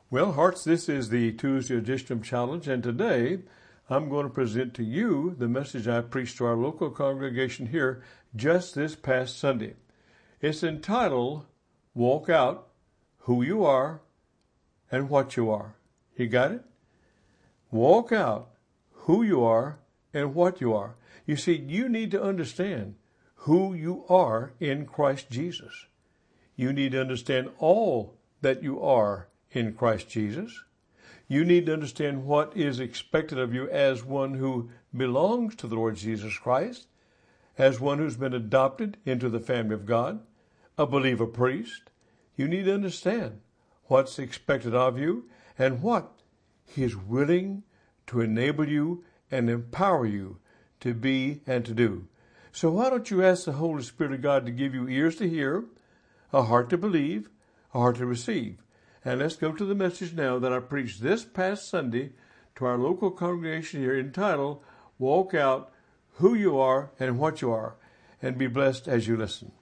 Well, Hearts, this is the Tuesday edition of Challenge, and today I'm going to present to you the message I preached to our local congregation here just this past Sunday. It's entitled, Walk Out Who You Are and What You Are. You got it? Walk out who you are and what you are. You see, you need to understand who you are in Christ Jesus. You need to understand all that you are in Christ Jesus. You need to understand what is expected of you as one who belongs to the Lord Jesus Christ, as one who's been adopted into the family of God, a believer priest. You need to understand what's expected of you and what He is willing to enable you and empower you to be and to do. So why don't you ask the Holy Spirit of God to give you ears to hear, a heart to believe, a heart to receive. And let's go to the message now that I preached this past Sunday to our local congregation here entitled, Walk Out Who You Are and What You Are, and be blessed as you listen.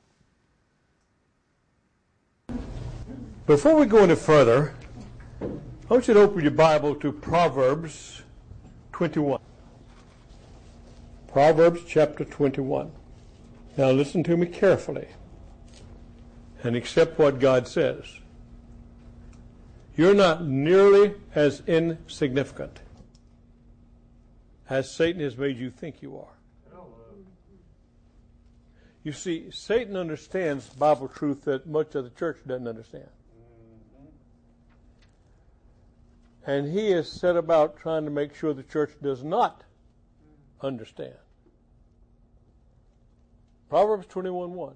Before we go any further, I want you to open your Bible to Proverbs 21. Proverbs chapter 21. Now listen to me carefully and accept what God says. You're not nearly as insignificant as Satan has made you think you are. You see, Satan understands Bible truth that much of the church doesn't understand. And he has set about trying to make sure the church does not understand. Proverbs 21:1.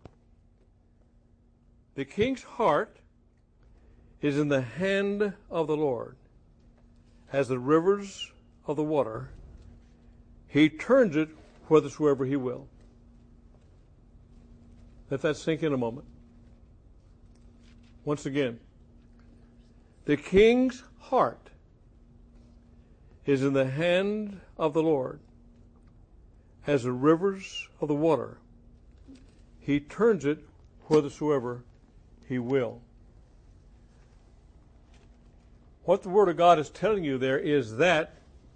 The king's heart is in the hand of the Lord, as the rivers of the water. He turns it whithersoever He will. Let that sink in a moment. Once again, the king's heart is in the hand of the Lord, as the rivers of the water. He turns it whithersoever He will. What the Word of God is telling you there is that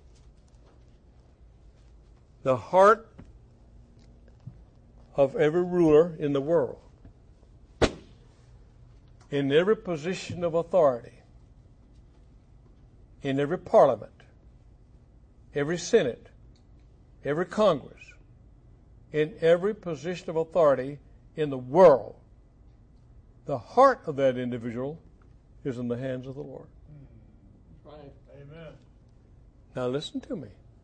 the heart of every ruler in the world, in every position of authority, in every parliament, every senate, every Congress, in every position of authority in the world, the heart of that individual is in the hands of the Lord. Right. Amen. Now listen to me.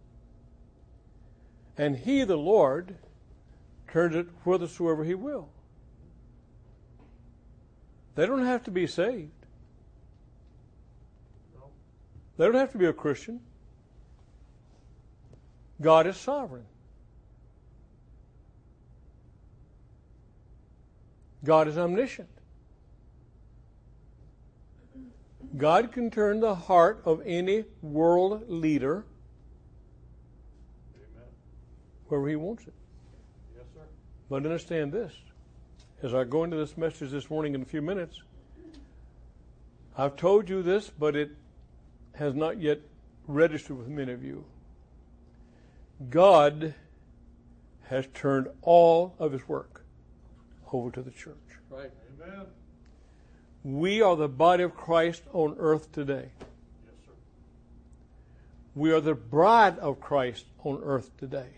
And He, the Lord, turns it whithersoever He will. They don't have to be saved. No. They don't have to be a Christian. God is sovereign. God is omniscient. God can turn the heart of any world leader wherever He wants it. Yes, sir. But understand this. As I go into this message this morning in a few minutes, I've told you this, but it has not yet registered with many of you. God has turned all of His work over to the church. Right. Amen. We are the body of Christ on earth today. Yes, sir. We are the bride of Christ on earth today.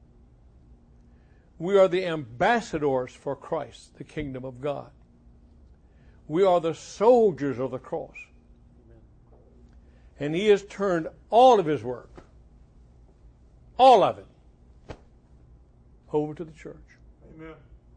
We are the ambassadors for Christ, the kingdom of God. We are the soldiers of the cross. Amen. And He has turned all of His work, all of it, over to the church. Amen.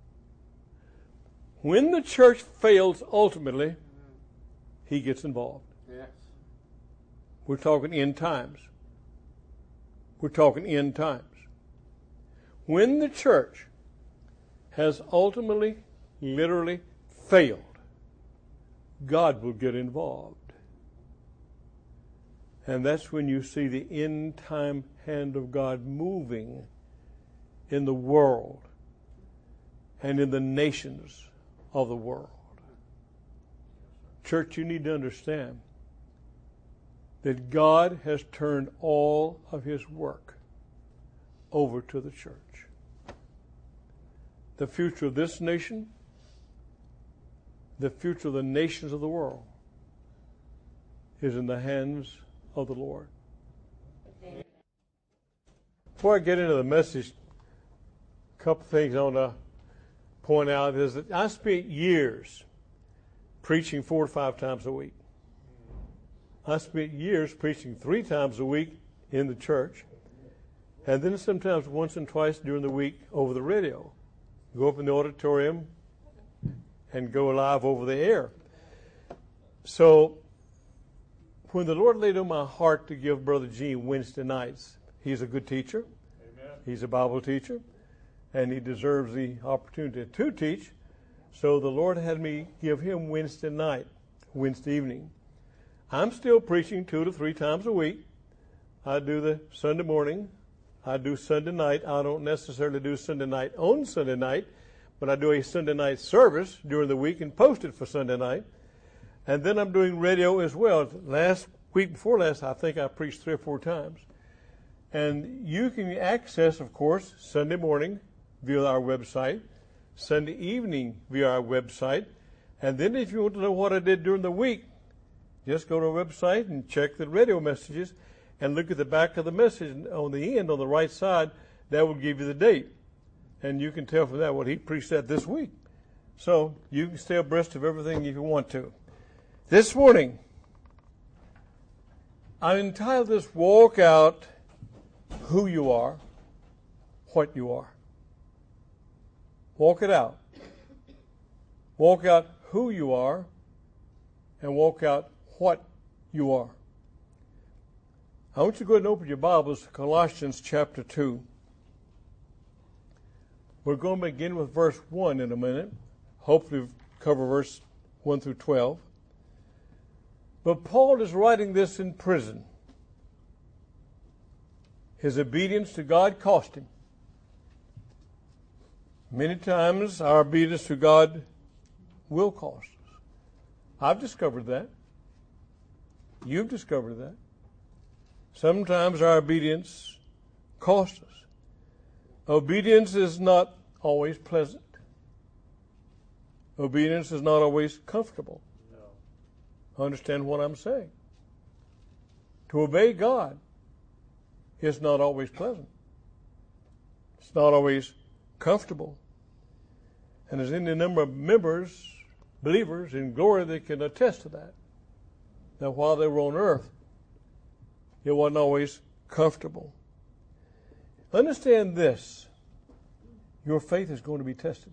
When the church fails ultimately, He gets involved. Yes. We're talking end times. We're talking end times. When the church has ultimately, literally failed, God will get involved. And that's when you see the end time hand of God moving in the world and in the nations of the world. Church, you need to understand that God has turned all of His work over to the church. The future of this nation, the future of the nations of the world, is in the hands of the Lord. Before I get into the message, a couple things I want to point out is that I spent years preaching 4 to 5 times a week. I spent years preaching 3 times a week in the church, and then sometimes once and twice during the week over the radio. Go up in the auditorium and go live over the air. So when the Lord laid on my heart to give Brother Gene Wednesday nights, he's a good teacher. Amen. He's a Bible teacher, and he deserves the opportunity to teach. So the Lord had me give him Wednesday night, Wednesday evening. I'm still preaching 2 to 3 times a week. I do the Sunday morning. I do Sunday night. I don't necessarily do Sunday night on Sunday night, but I do a Sunday night service during the week and post it for Sunday night. And then I'm doing radio as well. Last week before last, I think I preached 3 or 4 times. And you can access, of course, Sunday morning via our website, Sunday evening via our website. And then if you want to know what I did during the week, just go to our website and check the radio messages and look at the back of the message on the end, on the right side. That will give you the date. And you can tell from that what he preached that this week. So you can stay abreast of everything if you want to. This morning, I entitled this, Walk Out Who You Are, What You Are. Walk it out. Walk out who you are and walk out what you are. I want you to go ahead and open your Bibles to Colossians chapter 2. We're going to begin with verse 1 in a minute. Hopefully cover verse 1 through 12. But Paul is writing this in prison. His obedience to God cost him. Many times our obedience to God will cost us. I've discovered that. You've discovered that. Sometimes our obedience costs us. Obedience is not always pleasant. Obedience is not always comfortable. No. Understand what I'm saying? To obey God is not always pleasant. It's not always comfortable. And there's any number of members, believers in glory that can attest to that. That while they were on earth, it wasn't always comfortable. Understand this. Your faith is going to be tested.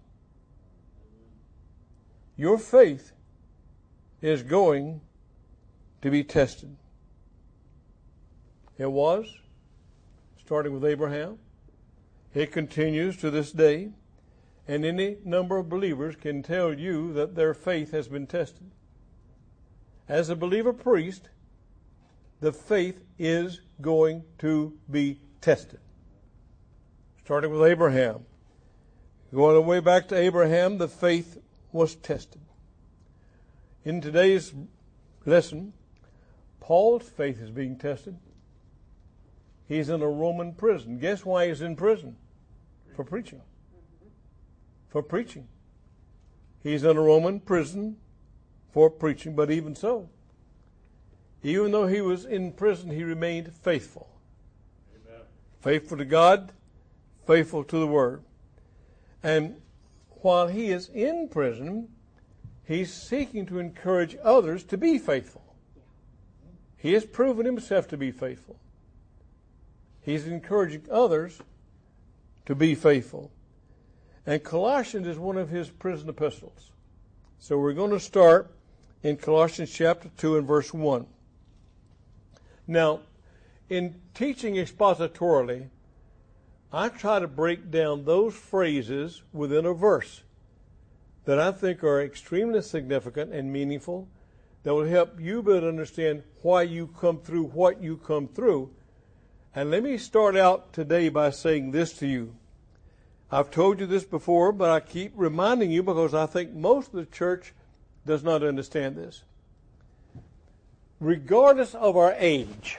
Your faith is going to be tested. It was, starting with Abraham. It continues to this day. And any number of believers can tell you that their faith has been tested. As a believer priest, the faith is going to be tested. Starting with Abraham. Going all the way back to Abraham, the faith was tested. In today's lesson, Paul's faith is being tested. He's in a Roman prison. Guess why he's in prison? For preaching. For preaching. He's in a Roman prison for preaching, but even so, even though he was in prison, he remained faithful. Amen. Faithful to God, faithful to the Word. And while he is in prison, he's seeking to encourage others to be faithful. He has proven himself to be faithful. He's encouraging others to be faithful. And Colossians is one of his prison epistles. So we're going to start in Colossians chapter 2 and verse 1. Now, in teaching expositorily, I try to break down those phrases within a verse that I think are extremely significant and meaningful, that will help you better understand why you come through what you come through. And let me start out today by saying this to you. I've told you this before, but I keep reminding you because I think most of the church does not understand this. regardless of our age,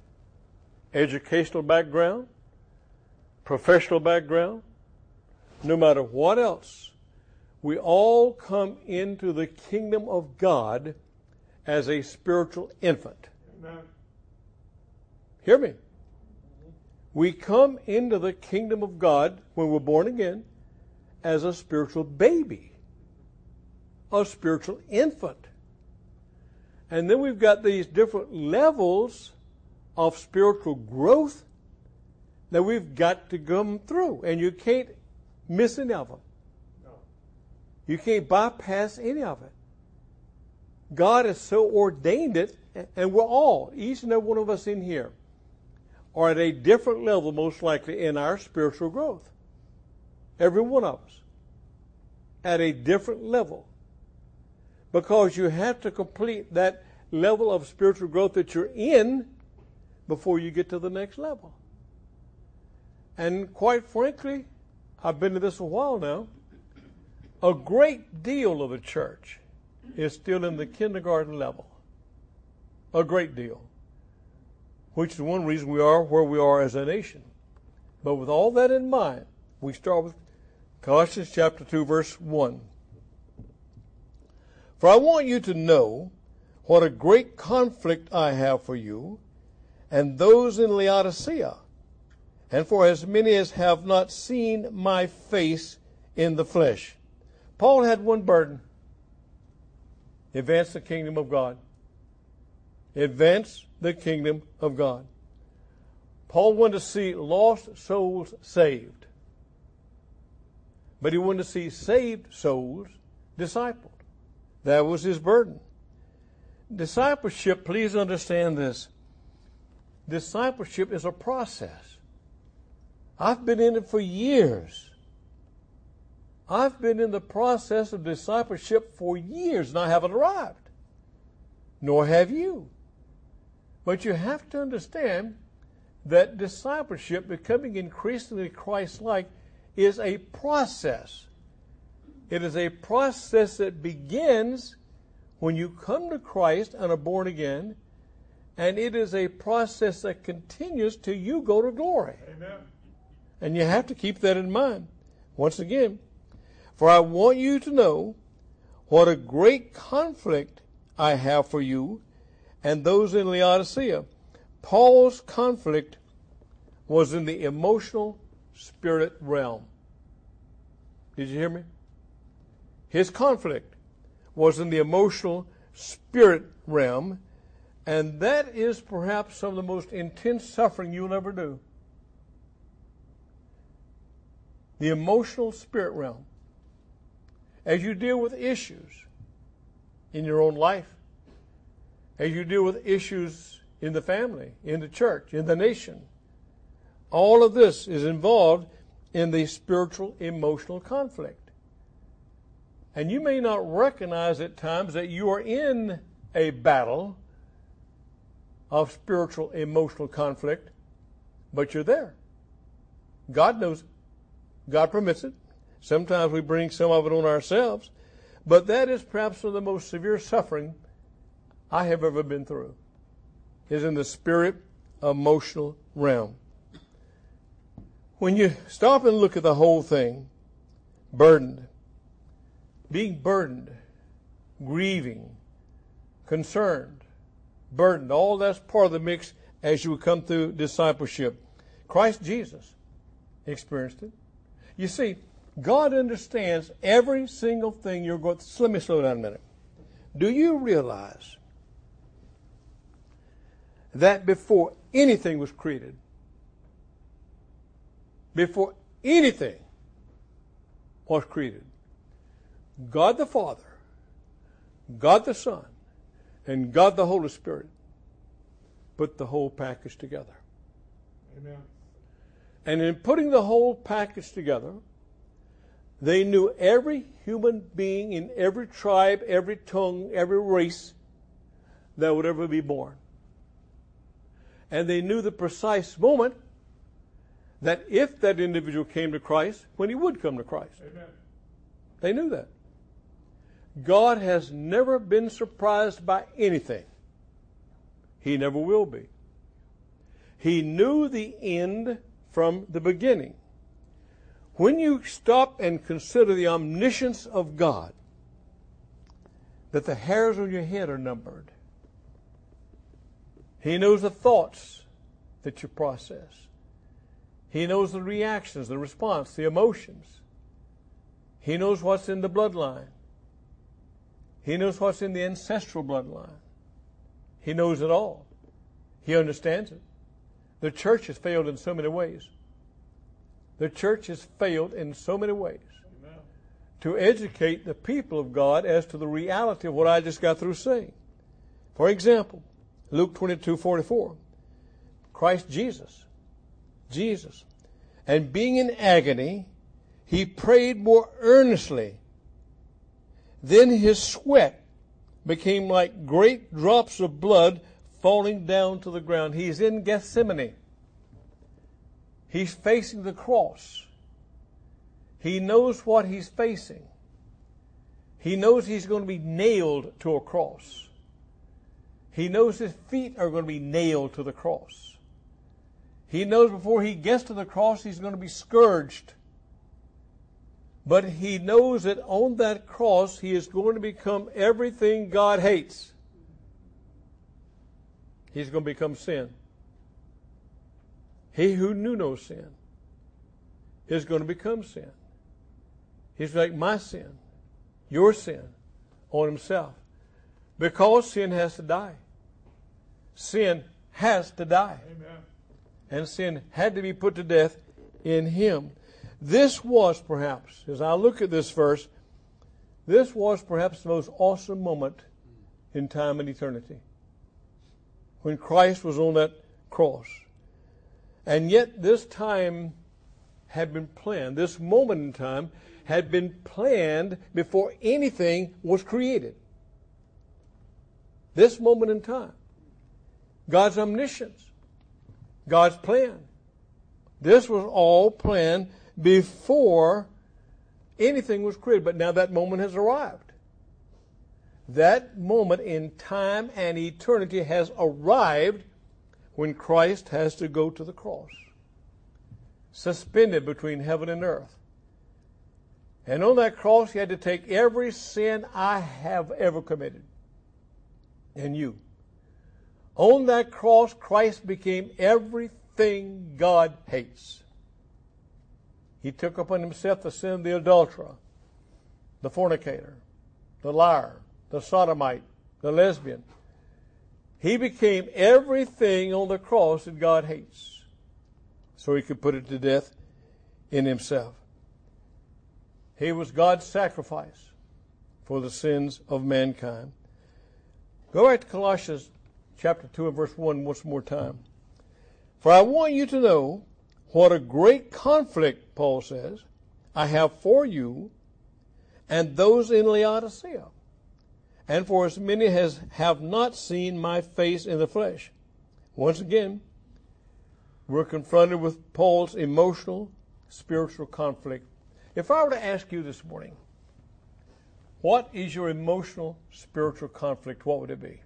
educational background, professional background, no matter what else, we all come into the kingdom of God as a spiritual infant. Amen. Hear me. We come into the kingdom of God when we're born again as a spiritual baby, a spiritual infant. And then we've got these different levels of spiritual growth that we've got to come through. And you can't miss any of them. No. You can't bypass any of it. God has so ordained it, and we're all, each and every one of us in here, are at a different level, most likely, in our spiritual growth. Every one of us. At a different level. Because you have to complete that level of spiritual growth that you're in before you get to the next level. And quite frankly, I've been to this a while now, a great deal of the church is still in the kindergarten level. A great deal. Which is one reason we are where we are as a nation. But with all that in mind, we start with Colossians chapter 2, verse 1. For I want you to know what a great conflict I have for you and those in Laodicea, and for as many as have not seen my face in the flesh. Paul had one burden. Advance the kingdom of God. Advance the kingdom of God. Paul wanted to see lost souls saved. But he wanted to see saved souls discipled. That was his burden. Discipleship, please understand this. Discipleship is a process. I've been in it for years. I've been in the process of discipleship for years, and I haven't arrived. Nor have you. But you have to understand that discipleship, becoming increasingly Christ-like, is a process. It is a process that begins when you come to Christ and are born again, and it is a process that continues till you go to glory. Amen. And you have to keep that in mind. Once again, for I want you to know what a great conflict I have for you and those in Laodicea. Paul's conflict was in the emotional spirit realm. Did you hear me? His conflict was in the emotional spirit realm, and that is perhaps some of the most intense suffering you'll ever do. The emotional spirit realm. As you deal with issues in your own life, as you deal with issues in the family, in the church, in the nation, all of this is involved in the spiritual emotional conflict. And you may not recognize at times that you are in a battle of spiritual emotional conflict, but you're there. God knows it. God permits it. Sometimes we bring some of it on ourselves, but that is perhaps some of the most severe suffering I have ever been through, is in the spirit emotional realm. When you stop and look at the whole thing, burdened, being burdened, grieving, concerned, burdened, all that's part of the mix as you come through discipleship. Christ Jesus experienced it. You see, God understands every single thing you're going through. Let me slow down a minute. Do you realize that before anything was created, before anything was created, God the Father, God the Son, and God the Holy Spirit put the whole package together. Amen. And in putting the whole package together, they knew every human being in every tribe, every tongue, every race that would ever be born. And they knew the precise moment that if that individual came to Christ, when he would come to Christ. Amen. They knew that. God has never been surprised by anything. He never will be. He knew the end from the beginning. When you stop and consider the omniscience of God, that the hairs on your head are numbered. He knows the thoughts that you process. He knows the reactions, the response, the emotions. He knows what's in the bloodline. He knows what's in the ancestral bloodline. He knows it all. He understands it. The church has failed in so many ways. The church has failed in so many ways to educate the people of God as to the reality of what I just got through saying. For example, Luke 22:44, Christ Jesus, and being in agony, he prayed more earnestly. Then his sweat became like great drops of blood falling down to the ground. He's in Gethsemane. He's facing the cross. He knows what he's facing. He knows he's going to be nailed to a cross. He knows his feet are going to be nailed to the cross. He knows before he gets to the cross he's going to be scourged. But he knows that on that cross he is going to become everything God hates. He's going to become sin. He who knew no sin is going to become sin. He's like my sin, your sin, on himself. Because sin has to die. Sin has to die. Amen. And sin had to be put to death in him. This was perhaps, as I look at this verse, this was perhaps the most awesome moment in time and eternity. When Christ was on that cross. And yet this time had been planned. This moment in time had been planned before anything was created. This moment in time. God's omniscience. God's plan. This was all planned before anything was created. But now that moment has arrived. That moment in time and eternity has arrived when Christ has to go to the cross. Suspended between heaven and earth. And on that cross he had to take every sin I have ever committed. And you. On that cross Christ became everything God hates. He took upon himself the sin of the adulterer, the fornicator, the liar, the sodomite, the lesbian. He became everything on the cross that God hates, so he could put it to death in himself. He was God's sacrifice for the sins of mankind. Go back to Colossians chapter 2 and verse 1 once more time. For I want you to know what a great conflict, Paul says, I have for you and those in Laodicea, and for as many as have not seen my face in the flesh. Once again, we're confronted with Paul's emotional, spiritual conflict. If I were to ask you this morning, what is your emotional, spiritual conflict, what would it be?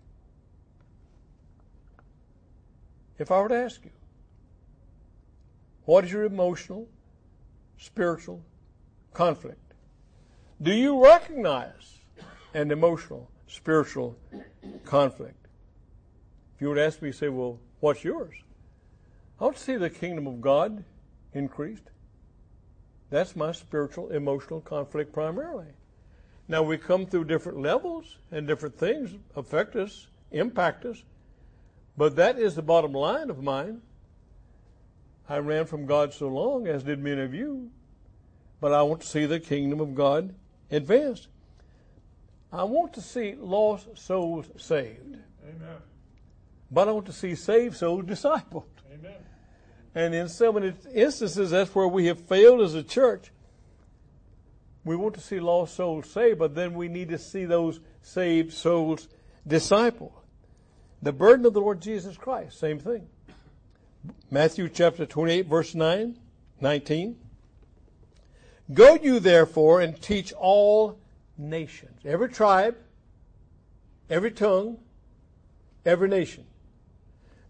If I were to ask you, what is your emotional, spiritual conflict? Do you recognize an emotional, spiritual conflict? If you would ask me, you say, well, what's yours? I want to see the kingdom of God increased. That's my spiritual, emotional conflict primarily. Now, we come through different levels, and different things affect us, impact us, but that is the bottom line of mine. I ran from God so long, as did many of you, but I want to see the kingdom of God advanced. I want to see lost souls saved. Amen. But I want to see saved souls discipled. Amen. And in so many instances, that's where we have failed as a church. We want to see lost souls saved, but then we need to see those saved souls discipled. The burden of the Lord Jesus Christ, same thing. Matthew chapter 28, verse 19. Go you therefore and teach all nations, every tribe, every tongue, every nation.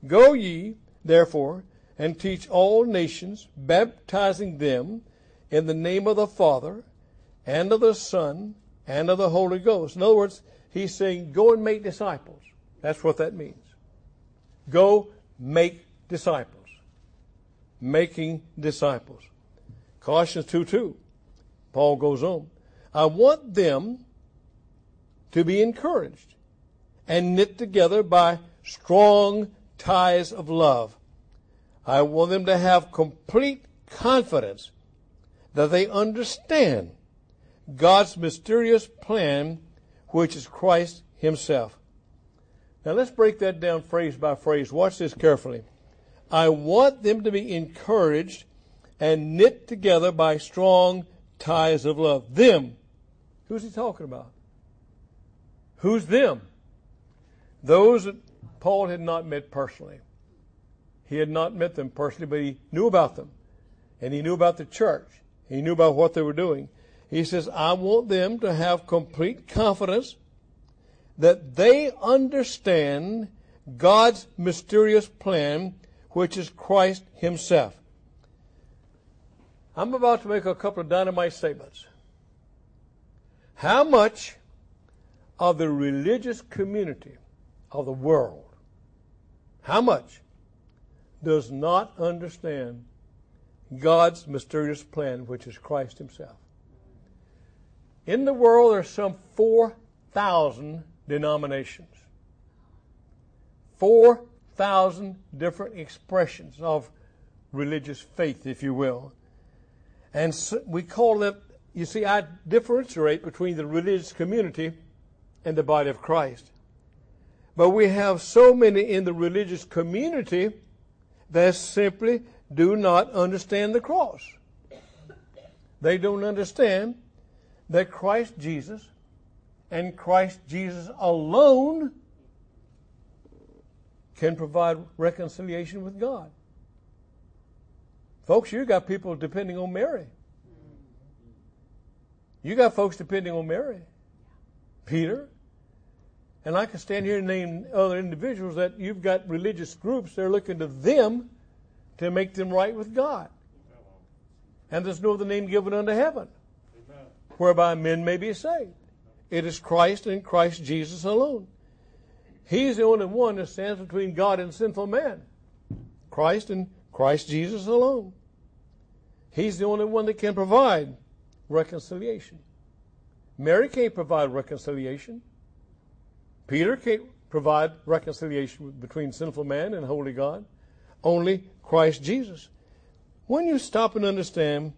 Go ye, therefore, and teach all nations, baptizing them in the name of the Father, and of the Son, and of the Holy Ghost. In other words, he's saying, go and make disciples. That's what that means. Go make disciples. Making disciples. Colossians 2:2. Paul goes on. I want them to be encouraged and knit together by strong ties of love. I want them to have complete confidence that they understand God's mysterious plan, which is Christ himself. Now let's break that down phrase by phrase. Watch this carefully. I want them to be encouraged and knit together by strong ties of love. Them. Who's he talking about? Who's them? Those that Paul had not met personally. He had not met them personally, but he knew about them. And he knew about the church. He knew about what they were doing. He says, I want them to have complete confidence that they understand God's mysterious plan, which is Christ himself. I'm about to make a couple of dynamite statements. How much of the religious community of the world, how much does not understand God's mysterious plan, which is Christ himself? In the world, there are some 4,000 denominations. 4,000 different expressions of religious faith, if you will. And so we call it, you see, I differentiate between the religious community and the body of Christ. But we have so many in the religious community that simply do not understand the cross. They don't understand that Christ Jesus and Christ Jesus alone can provide reconciliation with God. Folks, you got people depending on Mary. You got folks depending on Mary. Peter. And I can stand here and name other individuals that you've got religious groups that are looking to them to make them right with God. And there's no other name given unto heaven whereby men may be saved. It is Christ and Christ Jesus alone. He's the only one that stands between God and sinful man. Christ and Christ Jesus alone. He's the only one that can provide reconciliation. Mary can't provide reconciliation. Peter can't provide reconciliation between sinful man and holy God. Only Christ Jesus. When you stop and understand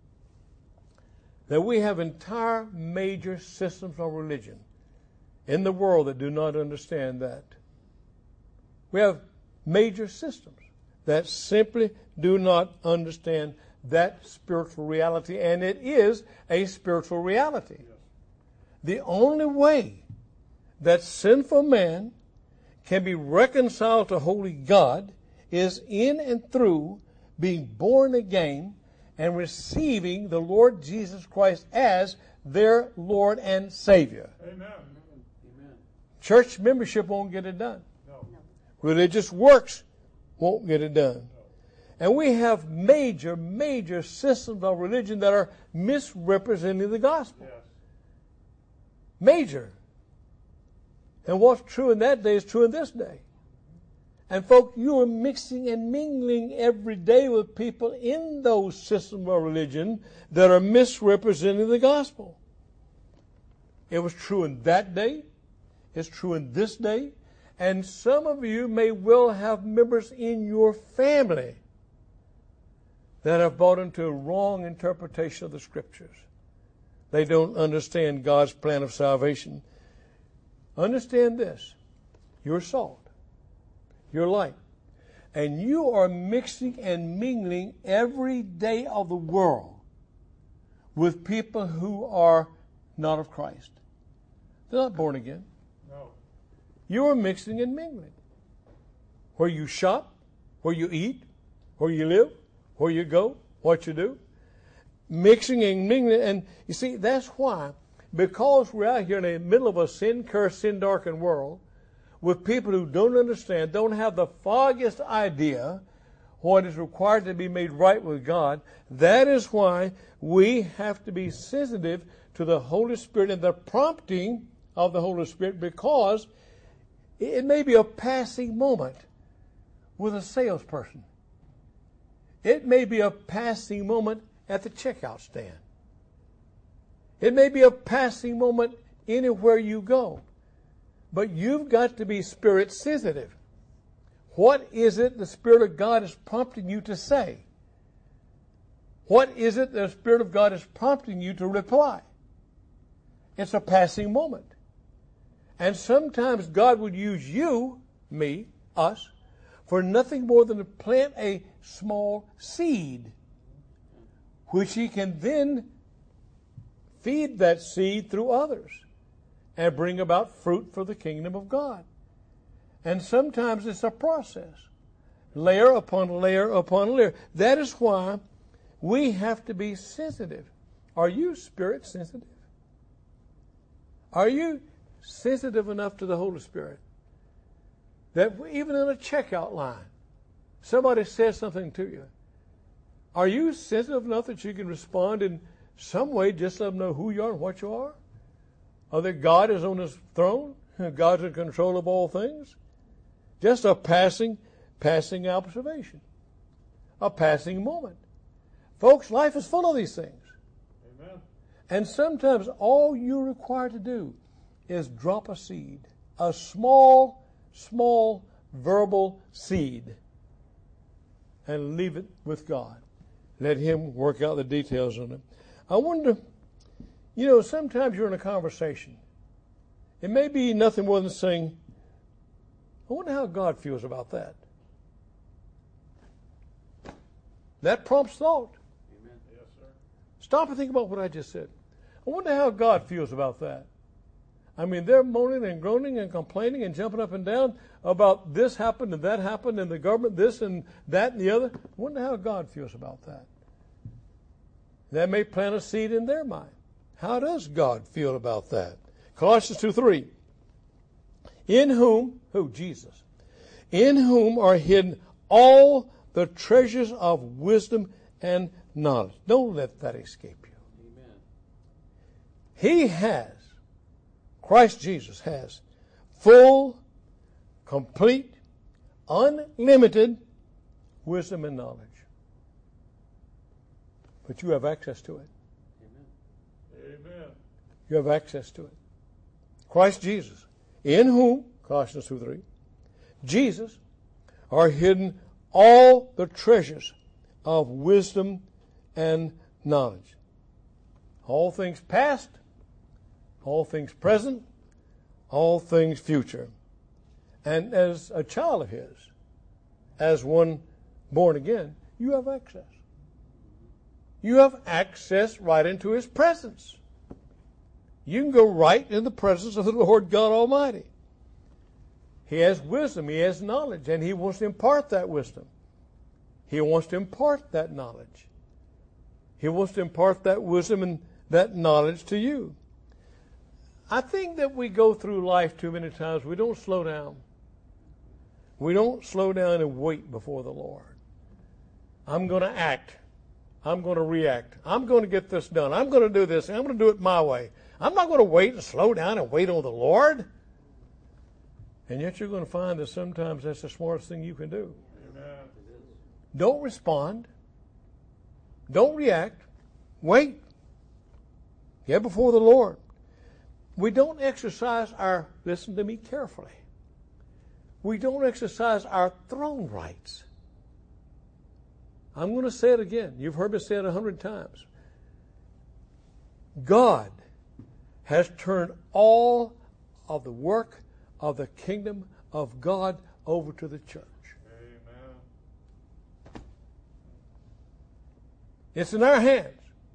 that we have entire major systems of religion in the world that do not understand that. We have major systems that simply do not understand that spiritual reality, and it is a spiritual reality. Yes. The only way that sinful man can be reconciled to holy God is in and through being born again and receiving the Lord Jesus Christ as their Lord and Savior. Amen. Church membership won't get it done. No. Religious works won't get it done. And we have major, major systems of religion that are misrepresenting the gospel. Yes. Major. And what's true in that day is true in this day. And folks, you are mixing and mingling every day with people in those systems of religion that are misrepresenting the gospel. It was true in that day. It's true in this day. And some of you may well have members in your family that have bought into a wrong interpretation of the Scriptures. They don't understand God's plan of salvation. Understand this. You're salt. You're light. And you are mixing and mingling every day of the world with people who are not of Christ. They're not born again. No. You are mixing and mingling. Where you shop, where you eat, where you live, where you go, what you do. Mixing and mingling. And you see, that's why, because we're out here in the middle of a sin-cursed, sin-darkened world, with people who don't understand, don't have the foggiest idea what is required to be made right with God. That is why we have to be sensitive to the Holy Spirit and the prompting of the Holy Spirit, because it may be a passing moment with a salesperson. It may be a passing moment at the checkout stand. It may be a passing moment anywhere you go. But you've got to be Spirit sensitive. What is it the Spirit of God is prompting you to say? What is it the Spirit of God is prompting you to reply? It's a passing moment. And sometimes God would use you, me, us, for nothing more than to plant a small seed, which He can then feed that seed through others and bring about fruit for the kingdom of God. And sometimes it's a process, layer upon layer upon layer. That is why we have to be sensitive. Are you Spirit sensitive? Are you sensitive enough to the Holy Spirit that even in a checkout line, somebody says something to you, are you sensitive enough that you can respond in some way, just let them know who you are and what you are? Or that God is on His throne, God's in control of all things? Just a passing observation, a passing moment. Folks, life is full of these things. Amen. And sometimes all you're required to do is drop a seed, a small verbal seed, and leave it with God. Let Him work out the details on it. I wonder, sometimes you're in a conversation. It may be nothing more than saying, I wonder how God feels about that. That prompts thought. Amen. Yes, sir. Stop and think about what I just said. I wonder how God feels about that. I mean, they're moaning and groaning and complaining and jumping up and down about this happened and that happened and the government this and that and the other. I wonder how God feels about that. That may plant a seed in their mind. How does God feel about that? Colossians 2:3. In whom, Jesus, in whom are hidden all the treasures of wisdom and knowledge. Don't let that escape you. Amen. He has, Christ Jesus has, full, complete, unlimited wisdom and knowledge. But you have access to it. Amen. You have access to it. Christ Jesus, in whom, Colossians 2:3, Jesus, are hidden all the treasures of wisdom and knowledge. All things past, all things present, all things future. And as a child of His, as one born again, you have access. You have access right into His presence. You can go right in the presence of the Lord God Almighty. He has wisdom, He has knowledge, and He wants to impart that wisdom. He wants to impart that knowledge. He wants to impart that wisdom and that knowledge to you. I think that we go through life too many times. We don't slow down. We don't slow down and wait before the Lord. I'm going to act. I'm going to react. I'm going to get this done. I'm going to do this. I'm going to do it my way. I'm not going to wait and slow down and wait on the Lord. And yet you're going to find that sometimes that's the smartest thing you can do. Amen. Don't respond. Don't react. Wait. Get before the Lord. We don't exercise listen to me carefully. We don't exercise our throne rights. I'm going to say it again. You've heard me say it 100 times. God has turned all of the work of the kingdom of God over to the church. Amen. It's in our hands.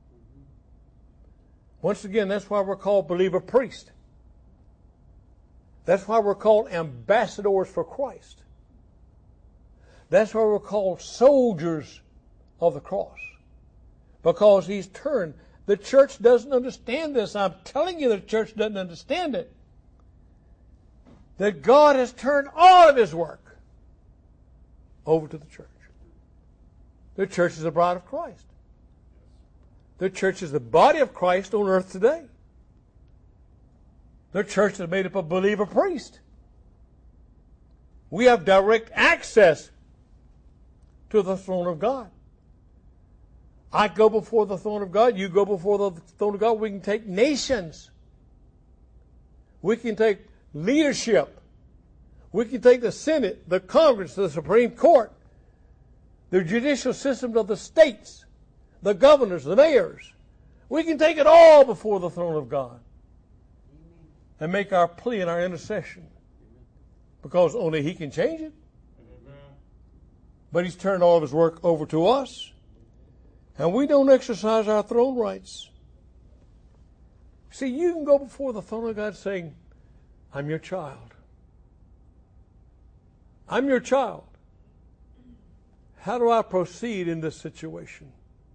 Once again, that's why we're called believer priest. That's why we're called ambassadors for Christ. That's why we're called soldiers of the cross. Because He's turned. The church doesn't understand this. I'm telling you, the church doesn't understand it. that God has turned all of His work over to the church. The church is the bride of Christ. The church is the body of Christ on earth today. The church is made up of believer priests. We have direct access to the throne of God. I go before the throne of God. You go before the throne of God. We can take nations. We can take leadership. We can take the Senate, the Congress, the Supreme Court, the judicial systems of the states, the governors, the mayors. We can take it all before the throne of God and make our plea and our intercession, because only He can change it. Amen. But He's turned all of His work over to us, and we don't exercise our throne rights. See, you can go before the throne of God saying, I'm your child. I'm your child. How do I proceed in this situation?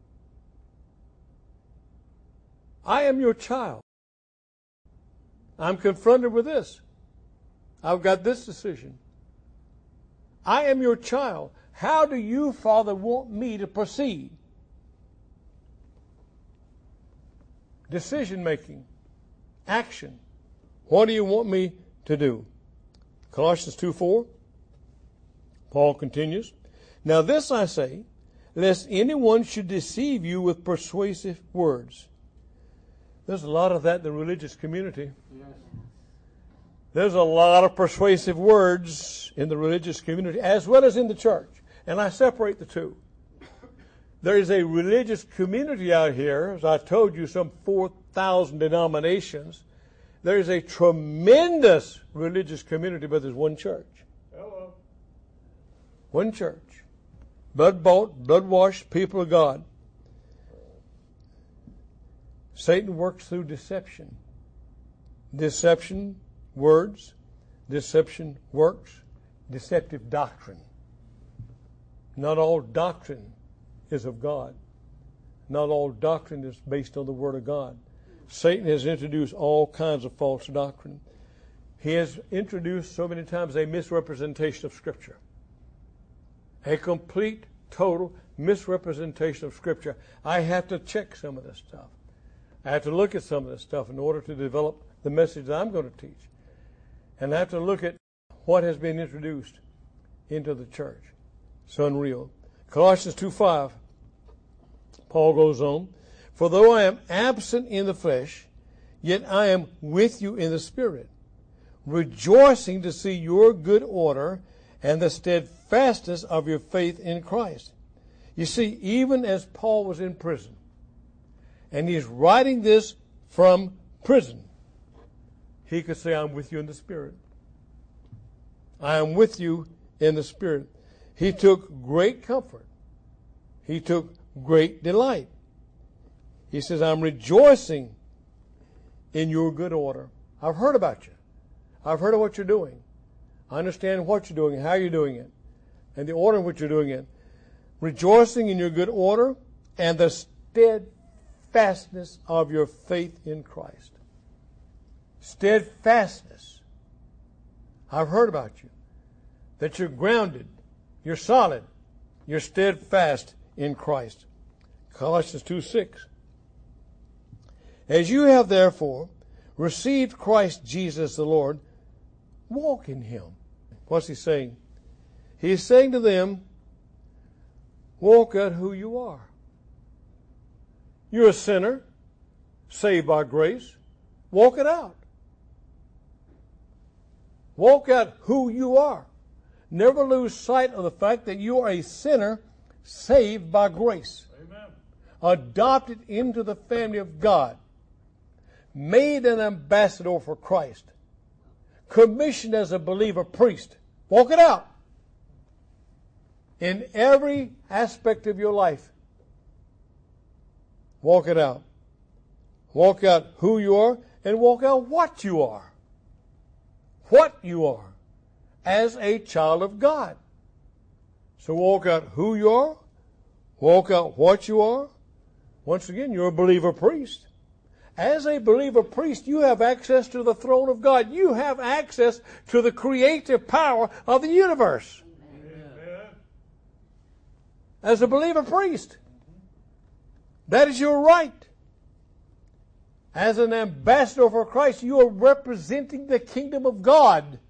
I am your child. I'm confronted with this. I've got this decision. I am your child. How do you, Father, want me to proceed? Decision making. Action. What do you want me to do? Colossians 2:4. Paul continues, Now this I say, lest anyone should deceive you with persuasive words. There's a lot of that in the religious community. Yes. There's a lot of persuasive words in the religious community as well as in the church. And I separate the two. There is a religious community out here, as I told you, some 4,000 denominations. There is a tremendous religious community, but there's one church. Hello. One church. Blood-bought, blood-washed people of God. Satan works through deception. Deception, words, deception, works, deceptive doctrine. Not all doctrine is of God. Not all doctrine is based on the Word of God. Satan has introduced all kinds of false doctrine. He has introduced so many times a misrepresentation of Scripture. A complete, total misrepresentation of Scripture. I have to check some of this stuff. I have to look at some of this stuff in order to develop the message that I'm going to teach. And I have to look at what has been introduced into the church. It's unreal. Colossians 2:5, Paul goes on, For though I am absent in the flesh, yet I am with you in the Spirit, rejoicing to see your good order and the steadfastness of your faith in Christ. You see, even as Paul was in prison, and he's writing this from prison, he could say, I'm with you in the Spirit. I am with you in the Spirit. He took great comfort. He took great delight. He says, I'm rejoicing in your good order. I've heard about you. I've heard of what you're doing. I understand what you're doing, how you're doing it, and the order in which you're doing it. Rejoicing in your good order and the steadfastness of your faith in Christ. Steadfastness. I've heard about you. That you're grounded, you're solid, you're steadfast in Christ. Colossians 2:6. As you have therefore received Christ Jesus the Lord, walk in Him. What's he saying? He's saying to them, walk out who you are. You're a sinner, saved by grace. Walk it out. Walk out who you are. Never lose sight of the fact that you are a sinner saved by grace. Amen. Adopted into the family of God. Made an ambassador for Christ. Commissioned as a believer priest. Walk it out. In every aspect of your life. Walk it out. Walk out who you are and walk out what you are. What you are as a child of God. So walk out who you are. Walk out what you are. Once again, you're a believer priest. As a believer priest, you have access to the throne of God. You have access to the creative power of the universe. Amen. As a believer priest, that is your right. As an ambassador for Christ, you are representing the kingdom of God.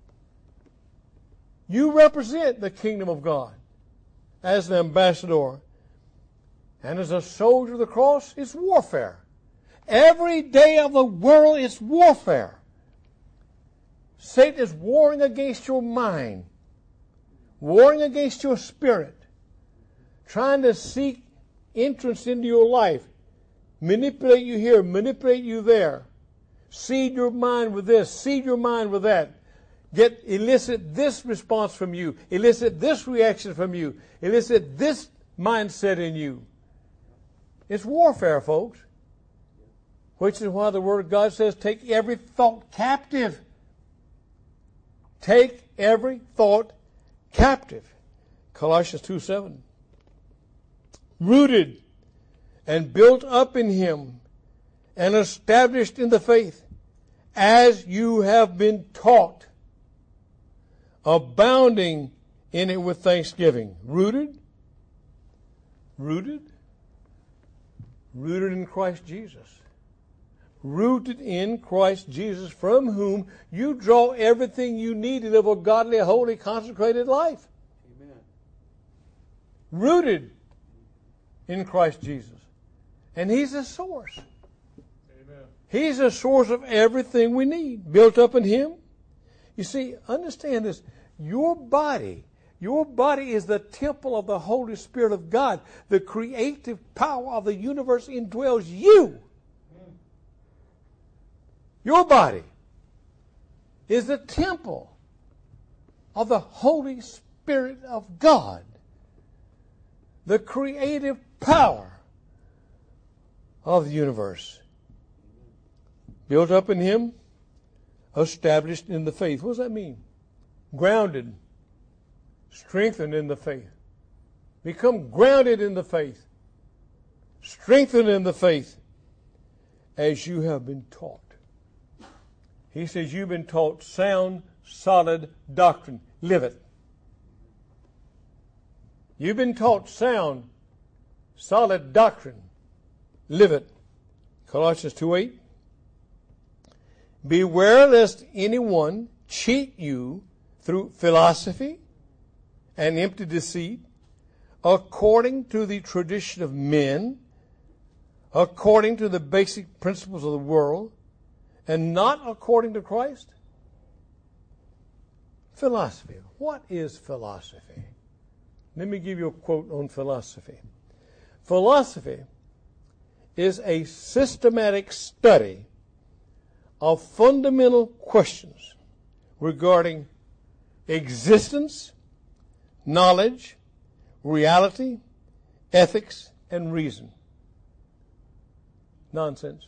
You represent the kingdom of God as an ambassador. And as a soldier of the cross, it's warfare. Every day of the world is warfare. Satan is warring against your mind, warring against your spirit, trying to seek entrance into your life, manipulate you here, manipulate you there, seed your mind with this, seed your mind with that, elicit this response from you, elicit this reaction from you, elicit this mindset in you. It's warfare, folks. Which is why the Word of God says, take every thought captive. Take every thought captive. Colossians 2:7. Rooted and built up in Him and established in the faith as you have been taught, abounding in it with thanksgiving. Rooted in Christ Jesus. Rooted in Christ Jesus, from whom you draw everything you needed of a godly, holy, consecrated life. Amen. Rooted in Christ Jesus. And He's the source. Amen. He's the source of everything we need. Built up in Him. You see, understand this. Your body is the temple of the Holy Spirit of God. The creative power of the universe indwells you. Your body is the temple of the Holy Spirit of God. The creative power of the universe. Built up in Him, established in the faith. What does that mean? Grounded, strengthened in the faith. Become grounded in the faith. Strengthened in the faith as you have been taught. He says you've been taught sound, solid doctrine. Live it. You've been taught sound, solid doctrine. Live it. Colossians 2:8. Beware lest anyone cheat you through philosophy and empty deceit, according to the tradition of men, according to the basic principles of the world, and not according to Christ? Philosophy. What is philosophy? Let me give you a quote on philosophy. Philosophy is a systematic study of fundamental questions regarding existence, knowledge, reality, ethics, and reason. Nonsense.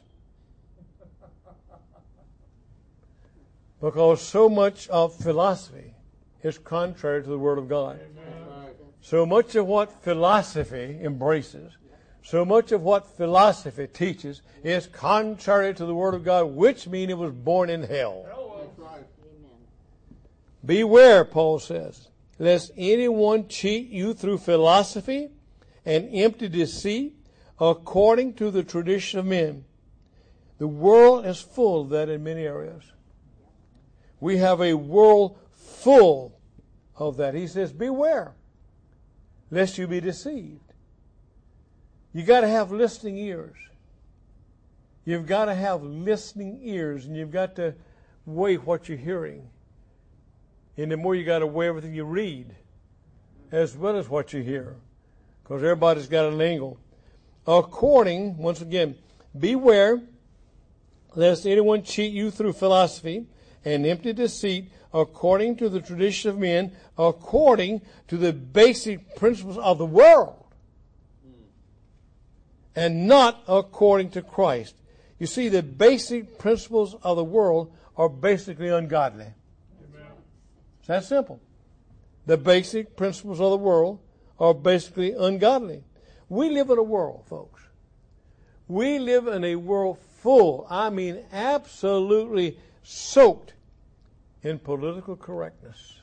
Because so much of philosophy is contrary to the Word of God. Amen. So much of what philosophy embraces, so much of what philosophy teaches is contrary to the Word of God, which means it was born in hell. That's right. Beware, Paul says, lest anyone cheat you through philosophy and empty deceit, according to the tradition of men. The world is full of that in many areas. We have a world full of that. He says, beware, lest you be deceived. You got to have listening ears. You've got to have listening ears, and you've got to weigh what you're hearing. And the more you got to weigh everything you read, as well as what you hear, because everybody's got an angle. According, once again, beware, lest anyone cheat you through philosophy and empty deceit, according to the tradition of men, according to the basic principles of the world, and not according to Christ. You see, the basic principles of the world are basically ungodly. Amen. It's that simple. The basic principles of the world are basically ungodly. We live in a world, folks, We live in a world full, I mean absolutely soaked in political correctness.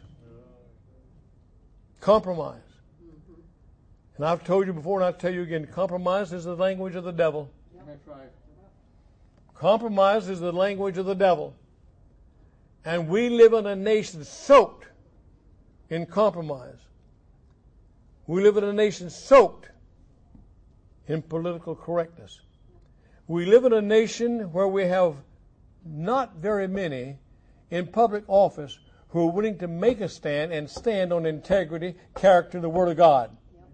Compromise. And I've told you before and I'll tell you again, compromise is the language of the devil. That's right. Compromise is the language of the devil. And we live in a nation soaked in compromise. We live in a nation soaked in political correctness. We live in a nation where we have not very many in public office who are willing to make a stand and stand on integrity, character, and the Word of God.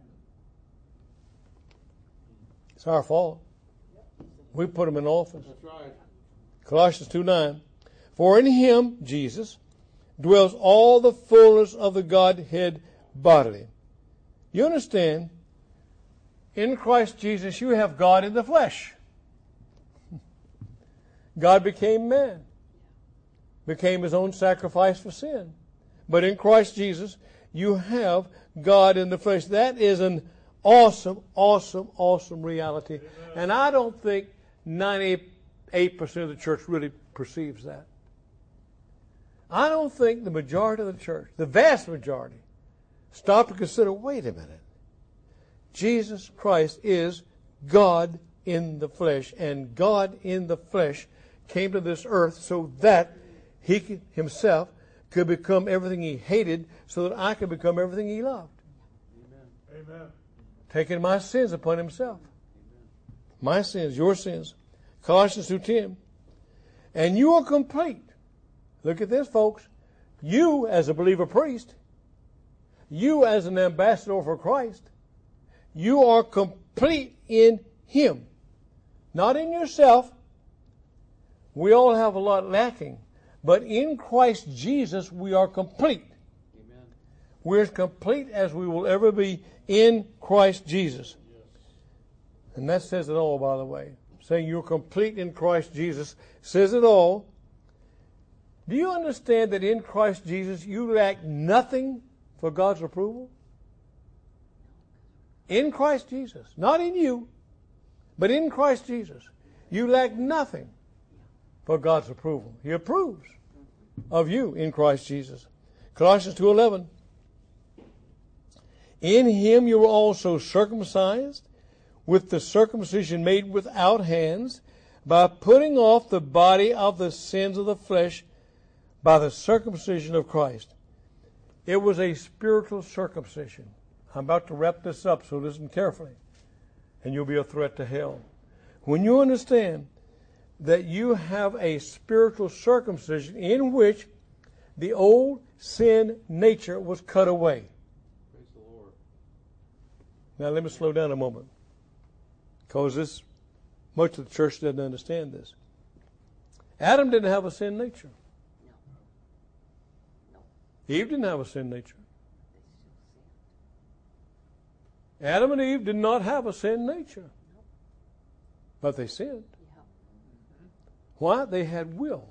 It's our fault. We put them in office. That's right. Colossians 2:9. For in Him, Jesus, dwells all the fullness of the Godhead bodily. You understand? In Christ Jesus, you have God in the flesh. God became man. Became His own sacrifice for sin. But in Christ Jesus, you have God in the flesh. That is an awesome, awesome, awesome reality. Amen. And I don't think 98% of the church really perceives that. I don't think the majority of the church, the vast majority, stop to consider, wait a minute. Jesus Christ is God in the flesh, and God in the flesh came to this earth so that He Himself could become everything He hated so that I could become everything He loved. Amen. Amen. Taking my sins upon Himself. My sins, your sins. Colossians 2:10. And you are complete. Look at this, folks. You as a believer priest, you as an ambassador for Christ, you are complete in Him. Not in yourself. We all have a lot lacking. But in Christ Jesus, we are complete. Amen. We're as complete as we will ever be in Christ Jesus. Yes. And that says it all, by the way. Saying you're complete in Christ Jesus says it all. Do you understand that in Christ Jesus you lack nothing for God's approval? In Christ Jesus. Not in you, but in Christ Jesus. You lack nothing for God's approval. He approves of you in Christ Jesus. Colossians 2:11. In Him you were also circumcised with the circumcision made without hands, by putting off the body of the sins of the flesh by the circumcision of Christ. It was a spiritual circumcision. I'm about to wrap this up, so listen carefully, and you'll be a threat to hell. When you understand that you have a spiritual circumcision in which the old sin nature was cut away. Praise the Lord. Now let me slow down a moment, because much of the church doesn't understand this. Adam didn't have a sin nature. Eve didn't have a sin nature. Adam and Eve did not have a sin nature. But they sinned. Why? They had will.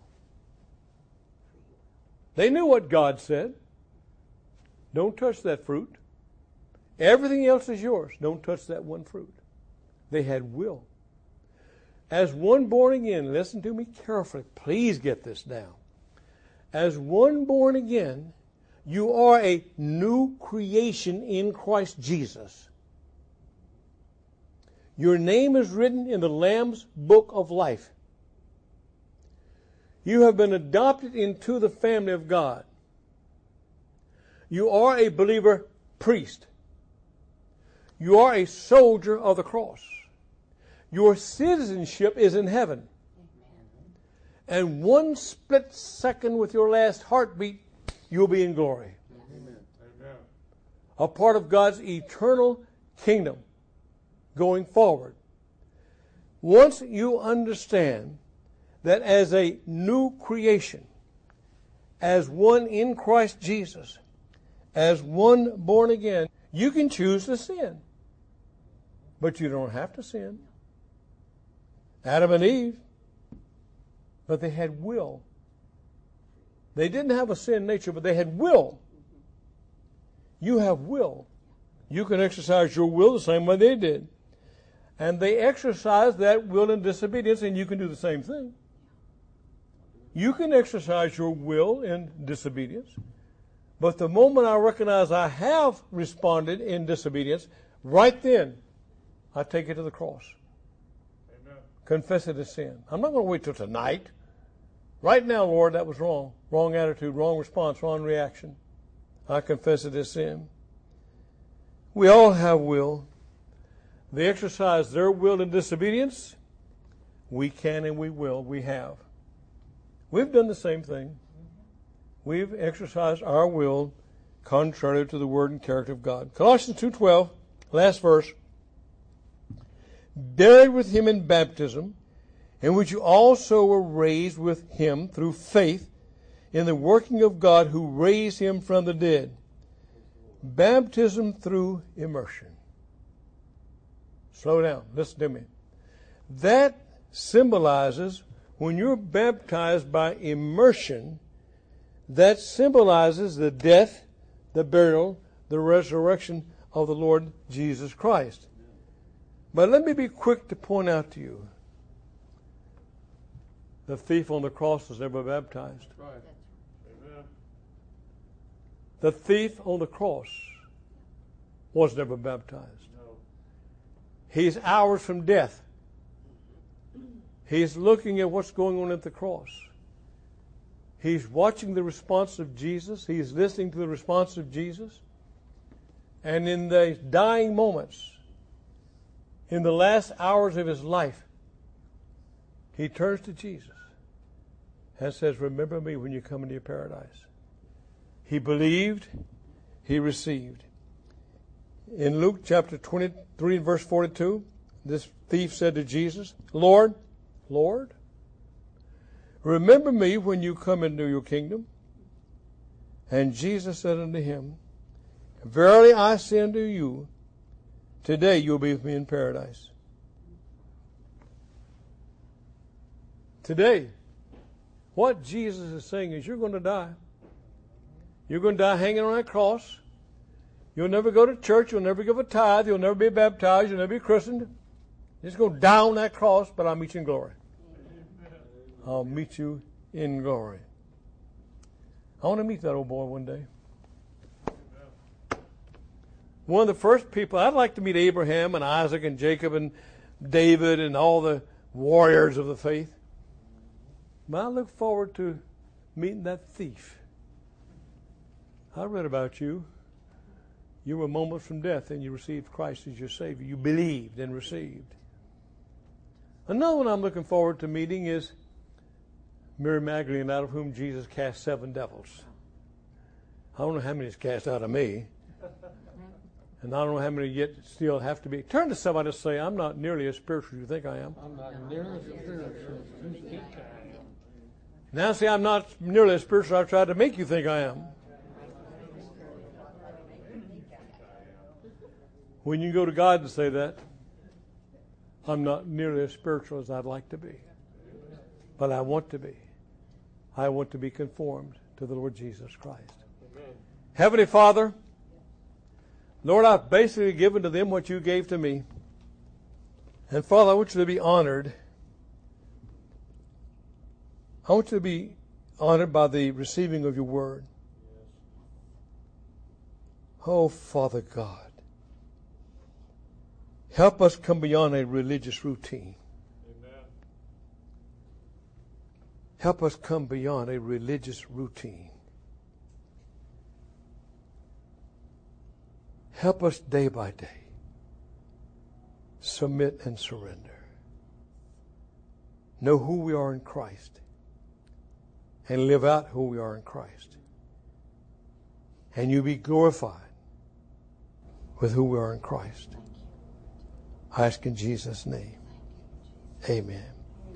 They knew what God said. Don't touch that fruit. Everything else is yours. Don't touch that one fruit. They had will. As one born again, listen to me carefully. Please get this down. As one born again, you are a new creation in Christ Jesus. Your name is written in the Lamb's book of life. You have been adopted into the family of God. You are a believer priest. You are a soldier of the cross. Your citizenship is in heaven. And one split second with your last heartbeat, you'll be in glory. Amen. Amen. A part of God's eternal kingdom going forward. Once you understand that as a new creation, as one in Christ Jesus, as one born again, you can choose to sin. But you don't have to sin. Adam and Eve, but they had will. They didn't have a sin nature, but they had will. You have will. You can exercise your will the same way they did. and they exercise that will in disobedience, and you can do the same thing. You can exercise your will in disobedience, but the moment I recognize I have responded in disobedience, right then, I take it to the cross. Amen. Confess it as sin. I'm not going to wait till tonight. Right now, Lord, that was wrong. Wrong attitude, wrong response, wrong reaction. I confess it as sin. We all have will. They exercise their will in disobedience. We can and we will. We have. We've done the same thing. We've exercised our will contrary to the word and character of God. Colossians 2:12, last verse. Buried with him in baptism, in which you also were raised with him through faith in the working of God who raised him from the dead. Baptism through immersion. Slow down. Listen to me. That symbolizes, when you're baptized by immersion, that symbolizes the death, the burial, the resurrection of the Lord Jesus Christ. But let me be quick to point out to you, the thief on the cross was never baptized. Right. Amen. The thief on the cross was never baptized. No. He's hours from death. He's looking at what's going on at the cross. He's watching the response of Jesus. He's listening to the response of Jesus. And in the dying moments, in the last hours of his life, he turns to Jesus and says, remember me when you come into your paradise. He believed, he received. In Luke chapter 23 verse 42, this thief said to Jesus, Lord, Lord, remember me when you come into your kingdom. And Jesus said unto him, verily I say unto you, today you'll be with me in paradise. Today, what Jesus is saying is you're going to die. You're going to die hanging on that cross. You'll never go to church. You'll never give a tithe. You'll never be baptized. You'll never be christened. You're just going to die on that cross, but I'll meet you in glory. I'll meet you in glory. I want to meet that old boy one day. One of the first people, I'd like to meet Abraham and Isaac and Jacob and David and all the warriors of the faith. But I look forward to meeting that thief. I read about you. You were moments from death and you received Christ as your Savior. You believed and received. Another one I'm looking forward to meeting is Mary Magdalene, out of whom Jesus cast 7 devils. I don't know how many is cast out of me. And I don't know how many yet still have to be. Turn to somebody and say, I'm not nearly as spiritual as you think I am. I'm not nearly as spiritual as you think I am. Now say, I'm not nearly as spiritual as I've tried to make you think I am. When you go to God and say that, I'm not nearly as spiritual as I'd like to be. But I want to be. I want to be conformed to the Lord Jesus Christ. Amen. Heavenly Father, Lord, I've basically given to them what you gave to me. And Father, I want you to be honored. I want you to be honored by the receiving of your word. Oh, Father God, help us come beyond a religious routine. Amen. Help us come beyond a religious routine. Help us day by day submit and surrender. Know who we are in Christ and live out who we are in Christ. And you be glorified with who we are in Christ. I ask in Jesus' name. Amen.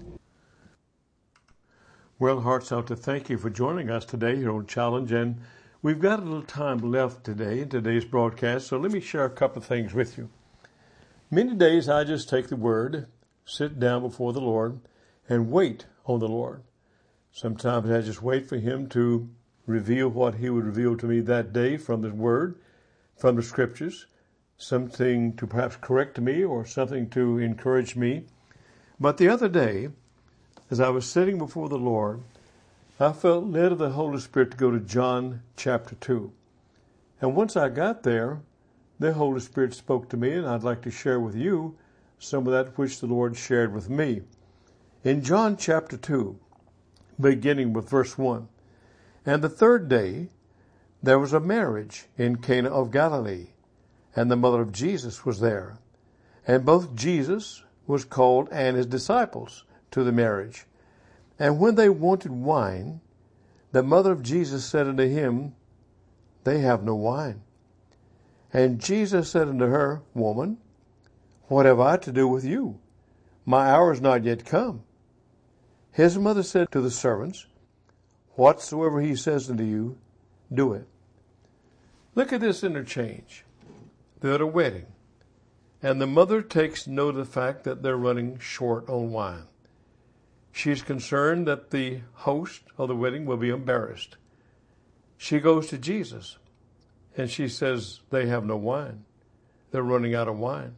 Well, hearts out to thank you for joining us today here on Challenge. And we've got a little time left today in today's broadcast, so let me share a couple of things with you. Many days I just take the word, sit down before the Lord, and wait on the Lord. Sometimes I just wait for Him to reveal what He would reveal to me that day from the Word, from the Scriptures. something to perhaps correct me or something to encourage me. But the other day, as I was sitting before the Lord, I felt led of the Holy Spirit to go to John chapter 2. And once I got there, the Holy Spirit spoke to me, and I'd like to share with you some of that which the Lord shared with me. In John chapter 2, beginning with verse 1, "And the third day there was a marriage in Cana of Galilee, and the mother of Jesus was there. And both Jesus was called and his disciples to the marriage. And when they wanted wine, the mother of Jesus said unto him, They have no wine. And Jesus said unto her, Woman, what have I to do with you? My hour is not yet come. His mother said to the servants, Whatsoever he says unto you, do it." Look at this interchange. They're at a wedding, and the mother takes note of the fact that they're running short on wine. She's concerned that the host of the wedding will be embarrassed. She goes to Jesus, and she says, they have no wine. They're running out of wine.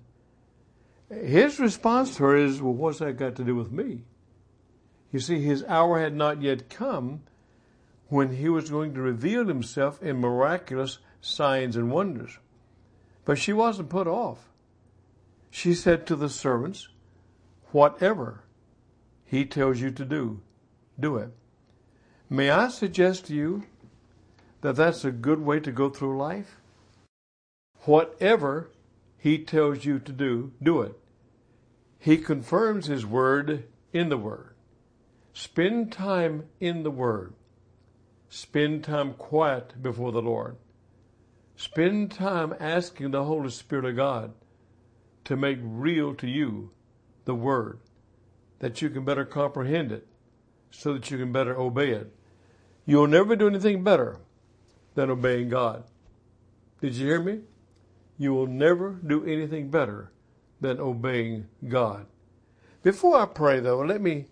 His response to her is, well, what's that got to do with me? You see, his hour had not yet come when he was going to reveal himself in miraculous signs and wonders. But she wasn't put off. She said to the servants, whatever he tells you to do, do it. May I suggest to you that that's a good way to go through life? Whatever he tells you to do, do it. He confirms his word in the word. Spend time in the word. Spend time quiet before the Lord. Spend time asking the Holy Spirit of God to make real to you the word, that you can better comprehend it, so that you can better obey it. You'll never do anything better than obeying God. Did you hear me? You will never do anything better than obeying God. Before I pray, though,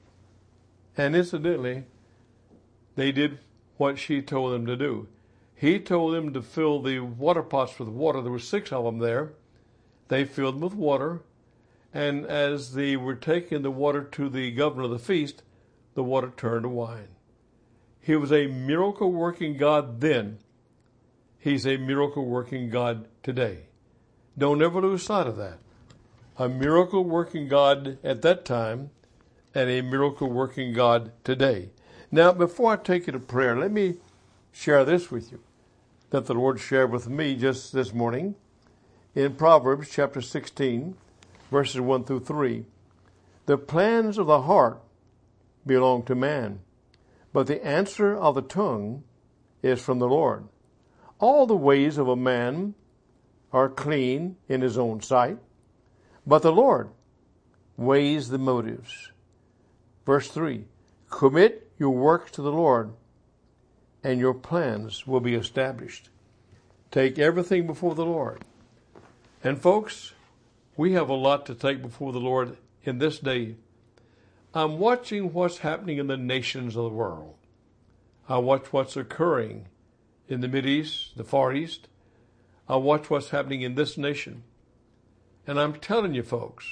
and incidentally, they did what she told them to do. He told them to fill the water pots with water. There were 6 of them there. They filled them with water, and as they were taking the water to the governor of the feast, the water turned to wine. He was a miracle-working God then. He's a miracle-working God today. Don't ever lose sight of that. A miracle-working God at that time and a miracle-working God today. Now, before I take you to prayer, let me share this with you that the Lord shared with me just this morning in Proverbs chapter 16, verses 1 through 3. The plans of the heart belong to man, but the answer of the tongue is from the Lord. All the ways of a man are clean in his own sight, but the Lord weighs the motives. Verse 3, commit your works to the Lord, and your plans will be established. Take everything before the Lord. And folks, we have a lot to take before the Lord in this day. I'm watching what's happening in the nations of the world. I watch what's occurring in the Mideast, the Far East. I watch what's happening in this nation. And I'm telling you, folks,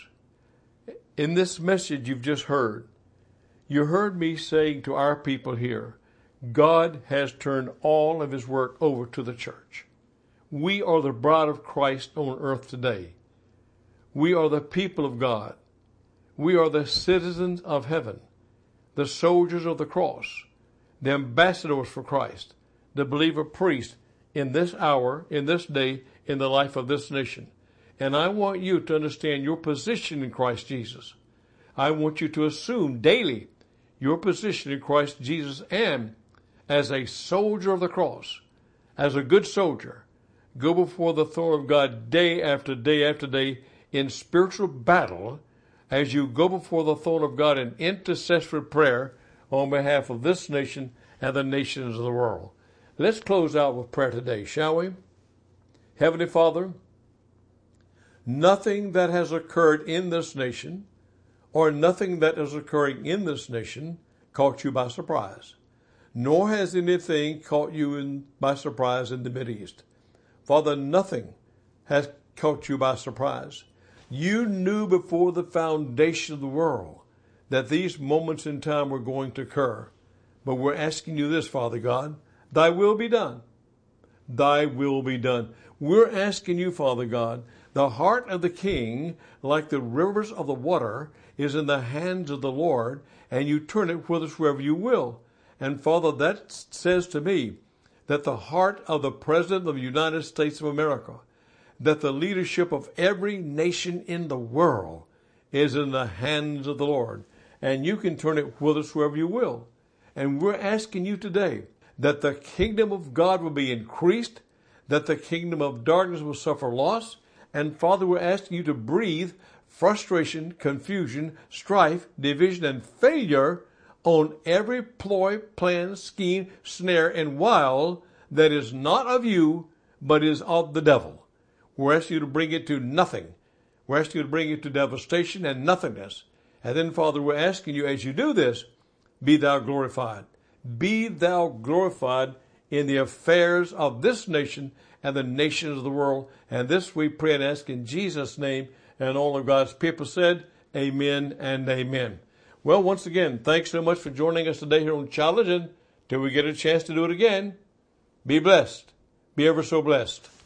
in this message you've just heard, you heard me saying to our people here, God has turned all of his work over to the church. We are the bride of Christ on earth today. We are the people of God. We are the citizens of heaven, the soldiers of the cross, the ambassadors for Christ, the believer priest in this hour, in this day, in the life of this nation. And I want you to understand your position in Christ Jesus. I want you to assume daily your position in Christ Jesus, and as a soldier of the cross, as a good soldier, go before the throne of God day after day after day in spiritual battle, as you go before the throne of God in intercessory prayer on behalf of this nation and the nations of the world. Let's close out with prayer today, shall we? Heavenly Father, nothing that has occurred in this nation or nothing that is occurring in this nation caught you by surprise, nor has anything caught you by surprise in the Mideast. Father, nothing has caught you by surprise. You knew before the foundation of the world that these moments in time were going to occur. But we're asking you this, Father God, thy will be done. Thy will be done. We're asking you, Father God, the heart of the king, like the rivers of the water, is in the hands of the Lord, and you turn it whithersoever you will. And Father, that says to me that the heart of the President of the United States of America, that the leadership of every nation in the world is in the hands of the Lord, and you can turn it whithersoever you will. And we're asking you today that the kingdom of God will be increased, that the kingdom of darkness will suffer loss. And Father, we're asking you to breathe frustration, confusion, strife, division, and failure on every ploy, plan, scheme, snare, and wile that is not of you, but is of the devil. We're asking you to bring it to nothing. We're asking you to bring it to devastation and nothingness. And then, Father, we're asking you, as you do this, be thou glorified. Be thou glorified in the affairs of this nation and the nations of the world. And this we pray and ask in Jesus' name. And all of God's people said, amen and amen. Well, once again, thanks so much for joining us today here on Challenge. And till we get a chance to do it again, be blessed. Be ever so blessed.